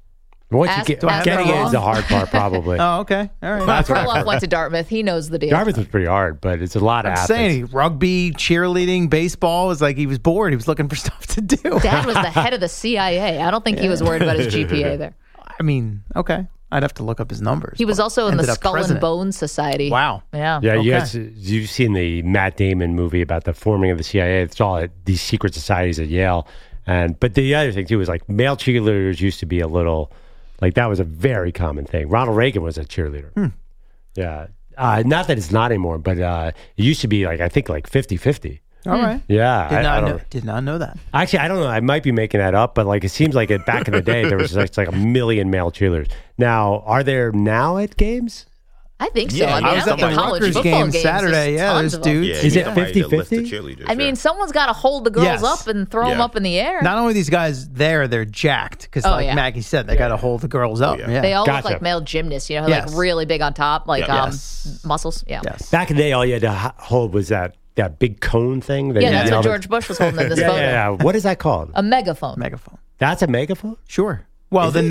Once you getting it is the hard part, probably. Oh, okay. All right. Perloff went to Dartmouth. He knows the deal. Dartmouth was pretty hard, but it's a lot of athletes. Saying rugby, cheerleading, baseball was he was bored. He was looking for stuff to do. Dad was the head of the CIA. I don't think he was worried about his GPA there. I mean, okay. I'd have to look up his numbers. He was also in the Skull and Bones Society. Wow. Yeah. Yeah, you've seen the Matt Damon movie about the forming of the CIA. It's all these secret societies at Yale. But the other thing, too, is male cheerleaders used to be a little... that was a very common thing. Ronald Reagan was a cheerleader. Yeah. Not that it's not anymore, but it used to be, I think, 50-50. All right. Yeah. Did not know that. Actually, I don't know. I might be making that up, but it seems like back in the day, there was a million male cheerleaders. Now, are there now at games? I think so. Yeah, I was at the Rutgers game Saturday. Yeah, there's dudes. Yeah, is it 50-50? I mean, someone's got to hold the girls up and throw them up in the air. Not only these guys they're jacked because, Maggie said, they got to hold the girls up. Yeah. They all look like male gymnasts, really big on top, muscles. Yeah. Yes. Back in the day, all you had to hold was that big cone thing. That's what George Bush was holding in this photo. Yeah. What is that called? A megaphone. That's a megaphone? Sure. Well, the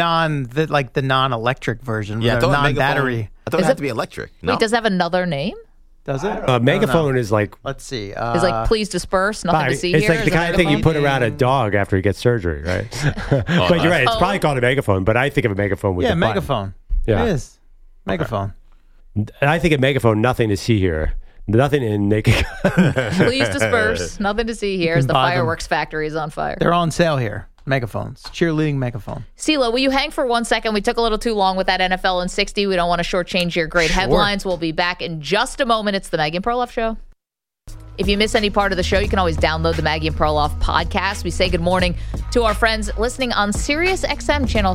non-electric version, non-battery. I thought it had to be electric. No? Wait, does it have another name? Does it? Megaphone is Let's see. It's please disperse, nothing to see it's here. It's the kind of thing you put around a dog after he gets surgery, right? But you're right. It's probably called a megaphone, but I think of a megaphone with a megaphone. Yeah. It is. Megaphone. I think of megaphone, nothing to see here. Nothing in naked. Please disperse. Nothing to see here as the fireworks factory is on fire. They're on sale here. Megaphones. Cheerleading megaphone. CeeLo, will you hang for 1 second? We took a little too long with that NFL in 60. We don't want to shortchange your great headlines. We'll be back in just a moment. It's the Maggie and Perloff Show. If you miss any part of the show, you can always download the Maggie and Perloff podcast. We say good morning to our friends listening on Sirius XM channel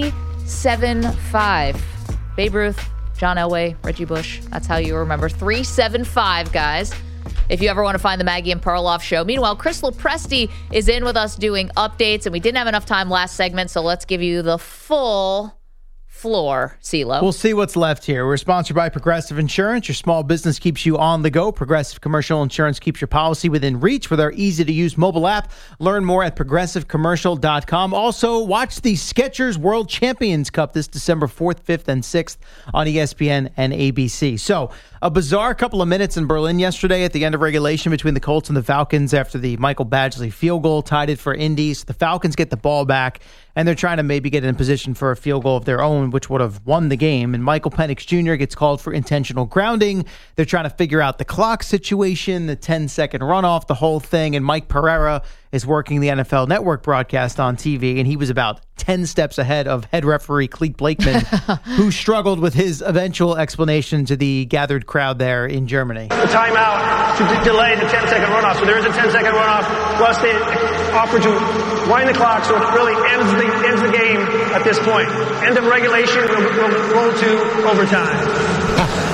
375. Babe Ruth, John Elway, Reggie Bush. That's how you remember. 375, guys. If you ever want to find the Maggie and Perloff Show. Meanwhile, Chris Lopresti is in with us doing updates, and we didn't have enough time last segment, so let's give you the full floor, CeeLo. We'll see what's left here. We're sponsored by Progressive Insurance. Your small business keeps you on the go. Progressive Commercial Insurance keeps your policy within reach with our easy-to-use mobile app. Learn more at progressivecommercial.com. Also, watch the Skechers World Champions Cup this December 4th, 5th, and 6th on ESPN and ABC. So, a bizarre couple of minutes in Berlin yesterday at the end of regulation between the Colts and the Falcons after the Michael Badgley field goal tied it for Indy's. The Falcons get the ball back, and they're trying to maybe get in position for a field goal of their own, which would have won the game. And Michael Penix Jr. gets called for intentional grounding. They're trying to figure out the clock situation, the 10-second runoff, the whole thing. And Mike Pereira is working the NFL Network broadcast on TV, and he was about 10 steps ahead of head referee Clete Blakeman, who struggled with his eventual explanation to the gathered crowd there in Germany. A timeout to delay the 10-second runoff. So there is a 10-second runoff. Plus they offer to wind the clock so it really ends the game at this point. End of regulation, we'll roll to overtime.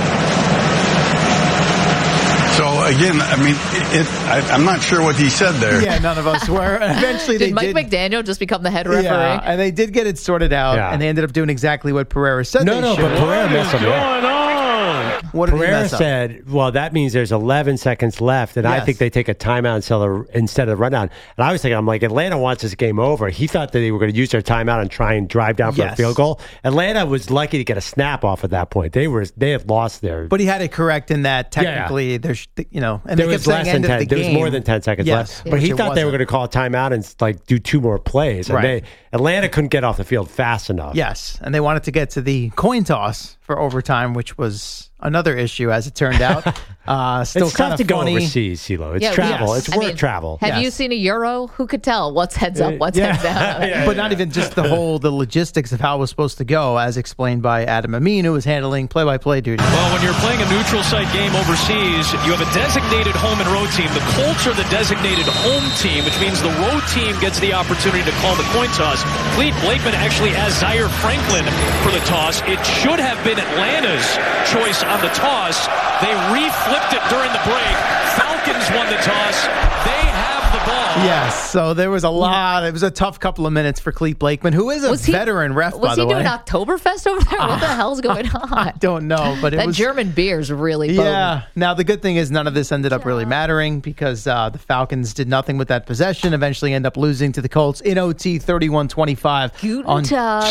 So, again, I mean, I'm not sure what he said there. Yeah, none of us were. Eventually, did Mike McDaniel just become the head referee? Yeah, and they did get it sorted out, and they ended up doing exactly what Pereira said they should. But Pereira messed them up. What did Pereira said, well, that means there's 11 seconds left, and I think they take a timeout instead of the rundown. And I was thinking, I'm like, Atlanta wants this game over. He thought that they were going to use their timeout and try and drive down for a field goal. Atlanta was lucky to get a snap off at that point. They had lost their. But he had it correct in that technically there's, and there was less than 10. There was more than 10 seconds left. But he thought they were going to call a timeout and do two more plays. And Atlanta couldn't get off the field fast enough. Yes, and they wanted to get to the coin toss for overtime, which was another issue, as it turned out. Still it's kind tough of to funny. go overseas, CeeLo. It's travel. It's work travel. Have you seen a Euro? Who could tell what's heads up, what's heads down? But not even just the logistics of how it was supposed to go, as explained by Adam Amin, who was handling play-by-play duty. Well, when you're playing a neutral site game overseas, you have a designated home and road team. The Colts are the designated home team, which means the road team gets the opportunity to call the coin toss. Clete Blakeman actually has Zaire Franklin for the toss. It should have been Atlanta's choice on the toss. They reflipped it during the break. Falcons won the toss. They have the ball. Yes, so there was a lot. It was a tough couple of minutes for Clete Blakeman, who is a veteran ref, by the way. Was he doing Oktoberfest over there? What the hell's going on? I don't know, but that German beer's really potent. Yeah. Now, the good thing is none of this ended up really mattering because the Falcons did nothing with that possession, eventually end up losing to the Colts in OT 31-25. Guten Tag.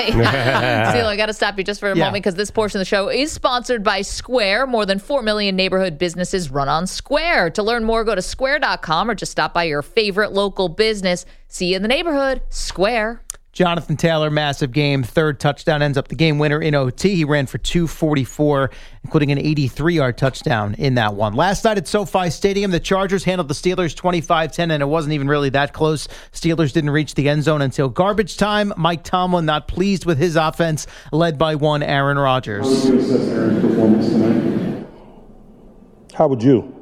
CeeLo, I got to stop you just for a moment because this portion of the show is sponsored by Square. More than 4 million neighborhood businesses run on Square. To learn more, go to square.com or just stop by your favorite local business. See you in the neighborhood. Square. Jonathan Taylor, massive game. Third touchdown ends up the game winner in OT. He ran for 244, including an 83-yard touchdown in that one. Last night at SoFi Stadium, the Chargers handled the Steelers 25-10, and it wasn't even really that close. Steelers didn't reach the end zone until garbage time. Mike Tomlin not pleased with his offense, led by one Aaron Rodgers. How would you assess Aaron's performance tonight? How would you?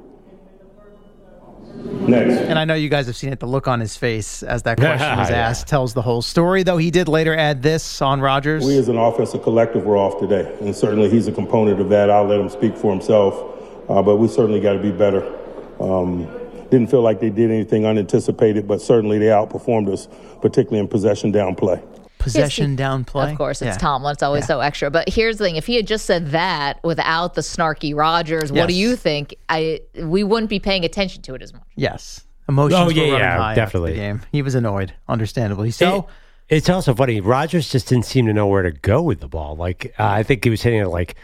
Next. And I know you guys have seen it. The look on his face as that question was asked tells the whole story, though he did later add this on Rodgers. We as an offensive collective were off today, and certainly he's a component of that. I'll let him speak for himself, but we certainly got to be better. Didn't feel like they did anything unanticipated, but certainly they outperformed us, particularly in possession down play. Possession down play. Of course, it's Tomlin. It's always so extra. But here's the thing. If he had just said that without the snarky Rodgers, what do you think? We wouldn't be paying attention to it as much. Yes. Emotions were running high definitely. After the game. He was annoyed, understandably. So it's also funny. Rodgers just didn't seem to know where to go with the ball. I think he was hitting it like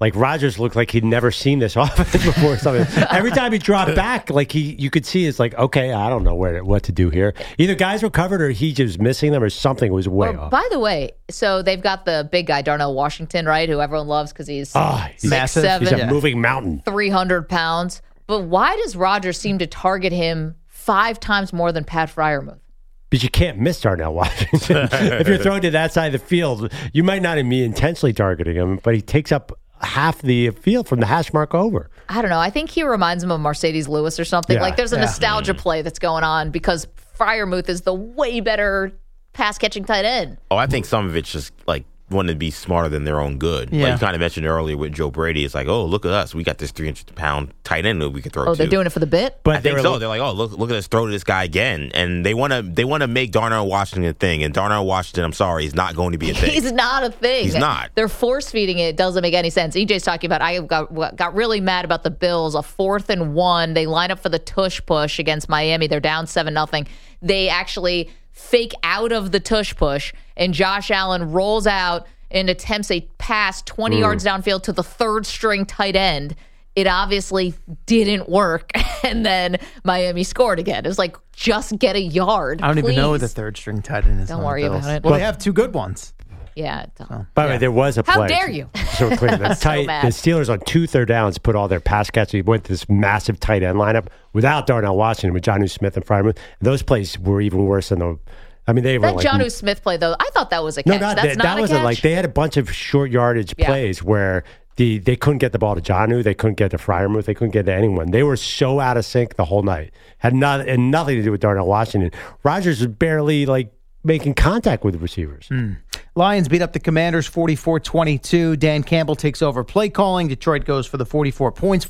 Like Rodgers looked like he'd never seen this offense before. Something. Every time he dropped back, like you could see it's like, okay, I don't know what to do here. Either guys were covered or he just missing them or something was way off. By the way, so they've got the big guy, Darnell Washington, right? Who everyone loves because he's massive. 6'7", He's a moving mountain. 300 pounds. But why does Rodgers seem to target him 5 times more than Pat Freiermuth? Because you can't miss Darnell Washington. If you're throwing to that side of the field, you might not even be intentionally targeting him, but he takes up half the field from the hash mark over. I don't know. I think he reminds him of Mercedes Lewis or something. Yeah, like there's a nostalgia play that's going on because Freiermuth is the way better pass-catching tight end. Oh, I think some of it's just like wanting to be smarter than their own good. Yeah. Like you kind of mentioned earlier with Joe Brady. It's like, oh, look at us. We got this 300-pound tight end that we can throw to. Oh, they're doing it for the bit? But I think so. They're like, oh, look at us throw to this guy again. And they want to make Darnell Washington a thing. And Darnell Washington, I'm sorry, is not going to be a thing. He's not a thing. He's not. They're force-feeding it. It doesn't make any sense. EJ's talking about, I got really mad about the Bills. A 4th and 1. They line up for the tush push against Miami. They're down 7-0. They actually fake out of the tush push. And Josh Allen rolls out and attempts a pass 20 yards downfield to the 3rd-string tight end. It obviously didn't work, and then Miami scored again. It was like, just get a yard, I don't even know who the please. 3rd-string tight end is. Don't on worry the Bills. about it. Well, they have 2 good ones. Yeah. By the way, there was a play. How dare you? So clear. The mad. Steelers on 2 third downs put all their pass catchers went to this massive tight end lineup without Darnell Washington, with Jonnu Smith and Freiermuth. Those plays were even worse than the. I mean, they were That like Jonnu Smith play, though, I thought that was a catch. That's not that a wasn't catch? like they had a bunch of short yardage plays where they couldn't get the ball to Jonnu, they couldn't get to Freiermuth, they couldn't get to anyone. They were so out of sync the whole night. Had nothing to do with Darnell Washington. Rodgers was barely like making contact with the receivers. Lions beat up the Commanders 44-22. Dan Campbell takes over play calling. Detroit goes for the 44 points,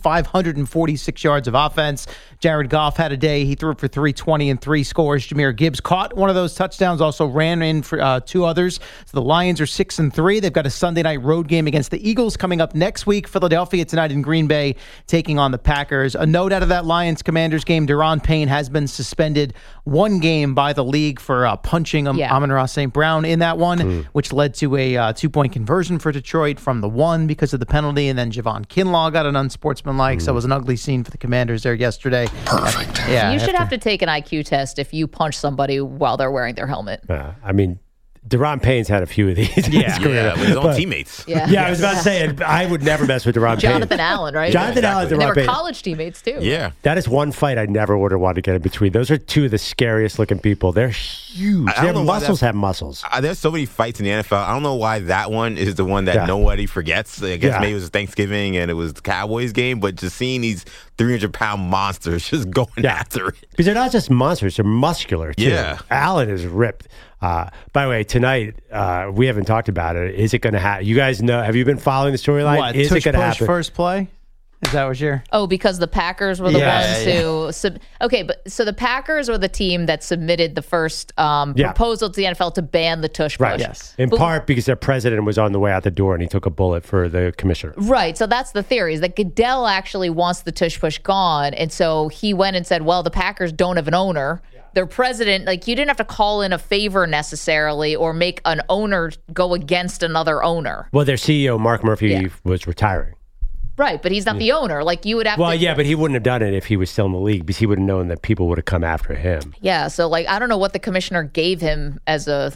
546 yards of offense. Jared Goff had a day. He threw for 320 and 3 scores. Jahmyr Gibbs caught one of those touchdowns, also ran in for 2 others. So the Lions are 6-3. They've got a Sunday night road game against the Eagles coming up next week. Philadelphia tonight in Green Bay taking on the Packers. A note out of that Lions-Commanders game, Deron Payne has been suspended 1 game by the league for punching Amon-Ra St. Brown in that one, which led to a 2-point conversion for Detroit from the 1 because of the penalty. And then Javon Kinlaw got an unsportsmanlike. So it was an ugly scene for the Commanders there yesterday. Perfect. You should have to take an IQ test if you punch somebody while they're wearing their helmet. I mean, Deron Payne's had a few of these. With his own teammates. I was about to say, I would never mess with Deron Payne. Jonathan Allen, right? Jonathan Allen, They Deron were Payne. college teammates, too. Yeah. That is one fight I never would have wanted to get in between. Those are 2 of the scariest looking people. They're huge. Their muscles have muscles. There's so many fights in the NFL. I don't know why that one is the one that nobody forgets. I guess maybe it was Thanksgiving and it was the Cowboys game, but just seeing these 300-pound monsters just going after it. Because they're not just monsters, they're muscular, too. Yeah. Allen is ripped. By the way, tonight, we haven't talked about it. Is it going to happen? You guys know, have you been following the storyline? What, is it going to happen? First play? Is that what you're... Oh, because the Packers were the ones who... Okay, but so the Packers were the team that submitted the first proposal to the NFL to ban the tush push. Right, yes. In part because their president was on the way out the door and he took a bullet for the commissioner. Right, so that's the theory, is that Goodell actually wants the tush push gone, and so he went and said, well, the Packers don't have an owner. Their president, like, you didn't have to call in a favor necessarily or make an owner go against another owner. Well, their CEO, Mark Murphy, was retiring. Right, but he's not the owner. Like, you would have to... Well, yeah, but he wouldn't have done it if he was still in the league because he would have known that people would have come after him. Yeah, so, like, I don't know what the commissioner gave him as a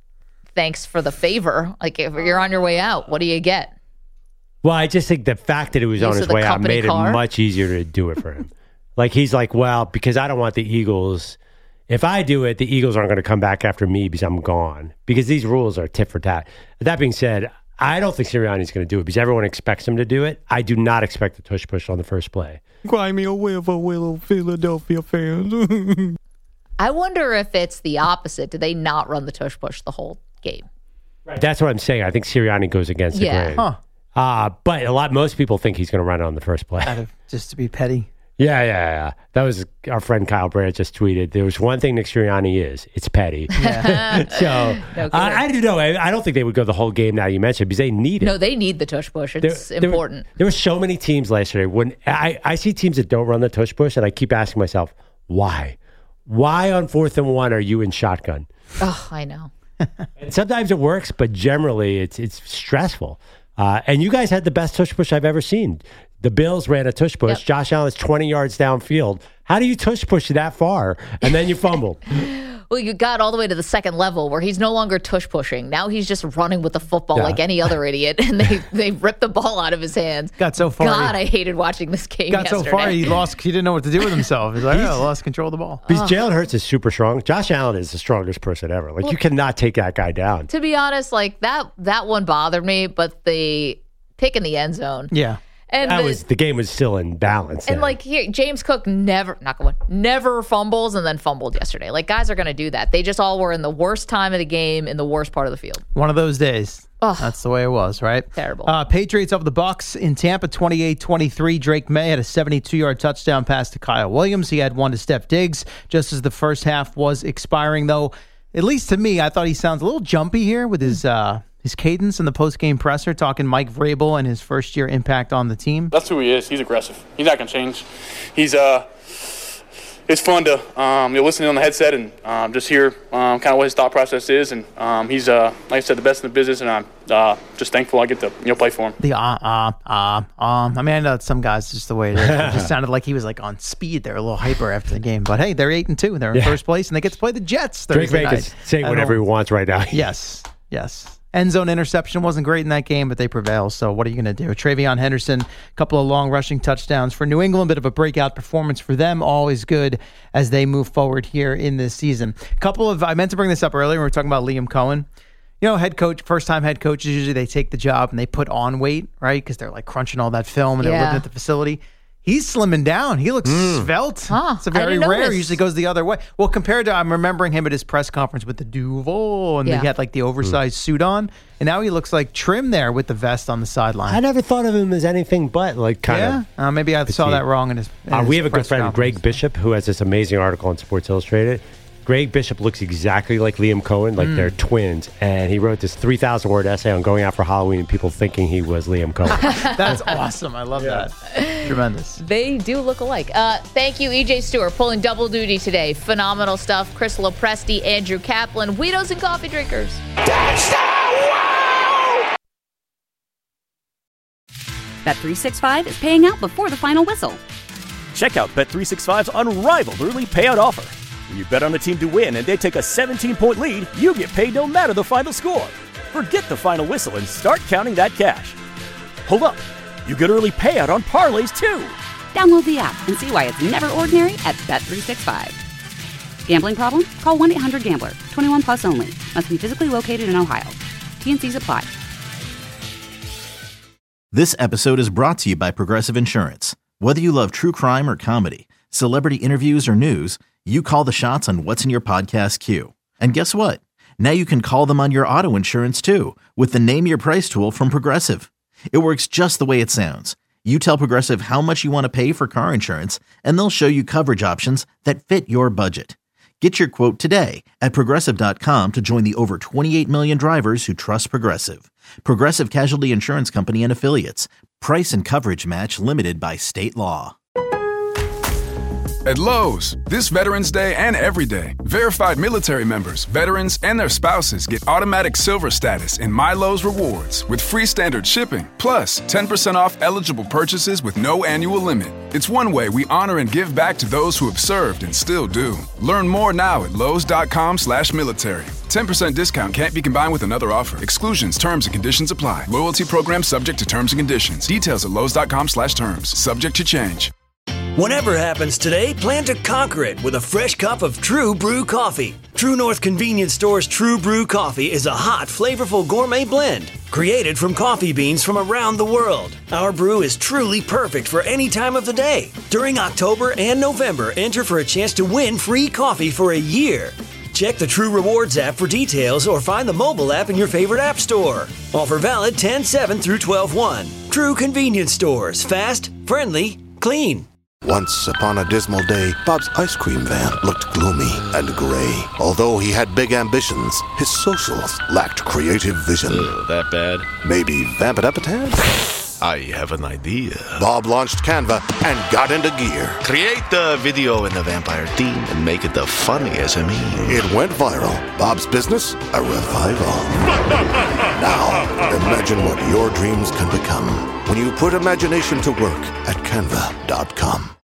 thanks for the favor. Like, if you're on your way out, what do you get? Well, I just think the fact that he was on his way out made it much easier to do it for him. Like, he's like, well, because I don't want the Eagles... If I do it, the Eagles aren't going to come back after me because I'm gone. Because these rules are tit for tat. That being said, I don't think Sirianni's going to do it because everyone expects him to do it. I do not expect the tush push on the first play. Cry me a willow, Philadelphia fans. I wonder if it's the opposite. Do they not run the tush push the whole game? Right. That's what I'm saying. I think Sirianni goes against the grain. But most people think he's going to run it on the first play. Just to be petty. Yeah. That was our friend Kyle Brandt just tweeted. There was one thing Nick Sirianni is. It's petty. So I don't know. I don't think they would go the whole game now you mentioned because they need it. No, they need the tush push. It's important. There were so many teams last year. When I see teams that don't run the tush push, and I keep asking myself, why? Why on 4th and 1 are you in shotgun? Oh, I know. And sometimes it works, but generally it's stressful. And you guys had the best tush push I've ever seen. The Bills ran a tush push. Yep. Josh Allen's 20 yards downfield. How do you tush push that far? And then you fumbled. Well, you got all the way to the second level where he's no longer tush pushing. Now he's just running with the football like any other idiot, and they ripped the ball out of his hands. Got so far. God, I hated watching this game. Got yesterday. so far he didn't know what to do with himself. He's like, lost control of the ball. Because Jalen Hurts is super strong. Josh Allen is the strongest person ever. Like, you cannot take that guy down. To be honest, like that one bothered me, but the pick in the end zone. Yeah. And the game was still in balance. And like here, James Cook never fumbles and then fumbled yesterday. Like, guys are going to do that. They just all were in the worst time of the game in the worst part of the field. One of those days. Ugh. That's the way it was, right? Terrible. Patriots over the Bucs in Tampa, 28-23. Drake May had a 72-yard touchdown pass to Kyle Williams. He had one to Steph Diggs just as the first half was expiring, though. At least to me, I thought he sounds a little jumpy here with his cadence in the post-game presser, talking Mike Vrabel and his first-year impact on the team. That's who he is. He's aggressive. He's not going to change. He's it's fun to listen on the headset and just hear kind of what his thought process is. And he's, like I said, the best in the business, and I'm just thankful I get to play for him. The I mean, I know that some guys just the way it is. It just sounded like he was like on speed there, a little hyper after the game. But hey, they're 8-2. They're in first place, and they get to play the Jets Thursday night. Drake May is saying whatever he wants right now. Yes. End zone interception wasn't great in that game, but they prevail. So what are you going to do? TreVeyon Henderson, a couple of long rushing touchdowns for New England. Bit of a breakout performance for them. Always good as they move forward here in this season. I meant to bring this up earlier when we were talking about Liam Cohen. You know, first-time head coaches, usually they take the job and they put on weight, right? Because they're like crunching all that film and they're living at the facility. He's slimming down. He looks svelte. It's a very rare. He usually goes the other way. Well, compared to, I'm remembering him at his press conference with the Duval, and he had like the oversized suit on, and now he looks like trim there with the vest on the sideline. I never thought of him as anything but like kind of. Maybe I saw that wrong in his. We have a good friend, Greg Bishop, who has this amazing article on Sports Illustrated. Greg Bishop looks exactly like Liam Cohen, like they're twins. And he wrote this 3,000-word essay on going out for Halloween and people thinking he was Liam Cohen. That's awesome. I love that. Tremendous. They do look alike. Thank you, EJ Stewart, pulling double duty today. Phenomenal stuff. Chris Lopresti, Andrew Kaplan, Weedos and Coffee Drinkers. Bet365 is paying out before the final whistle. Check out Bet365's unrivaled early payout offer. When you bet on a team to win and they take a 17-point lead, you get paid no matter the final score. Forget the final whistle and start counting that cash. Hold up. You get early payout on parlays, too. Download the app and see why it's never ordinary at Bet365. Gambling problem? Call 1-800-GAMBLER. 21 plus only. Must be physically located in Ohio. T&Cs apply. This episode is brought to you by Progressive Insurance. Whether you love true crime or comedy, celebrity interviews or news, you call the shots on what's in your podcast queue. And guess what? Now you can call them on your auto insurance too with the Name Your Price tool from Progressive. It works just the way it sounds. You tell Progressive how much you want to pay for car insurance, and they'll show you coverage options that fit your budget. Get your quote today at Progressive.com to join the over 28 million drivers who trust Progressive. Progressive Casualty Insurance Company and Affiliates. Price and coverage match limited by state law. At Lowe's, this Veterans Day and every day, verified military members, veterans, and their spouses get automatic silver status in My Lowe's Rewards with free standard shipping, plus 10% off eligible purchases with no annual limit. It's one way we honor and give back to those who have served and still do. Learn more now at Lowes.com/military. 10% discount can't be combined with another offer. Exclusions, terms, and conditions apply. Loyalty program subject to terms and conditions. Details at Lowes.com/terms. Subject to change. Whatever happens today, plan to conquer it with a fresh cup of True Brew coffee. True North Convenience Store's True Brew coffee is a hot, flavorful gourmet blend created from coffee beans from around the world. Our brew is truly perfect for any time of the day. During October and November, enter for a chance to win free coffee for a year. Check the True Rewards app for details or find the mobile app in your favorite app store. Offer valid 10/7 through 12/1. True Convenience Stores. Fast, friendly, clean. Once upon a dismal day, Bob's ice cream van looked gloomy and gray. Although he had big ambitions, his socials lacked creative vision. That bad? Maybe vamp it up a tad? I have an idea. Bob launched Canva and got into gear. Create the video in the vampire theme and make it the funny SME. It went viral. Bob's business, a revival. Now, imagine what your dreams can become when you put imagination to work at Canva.com.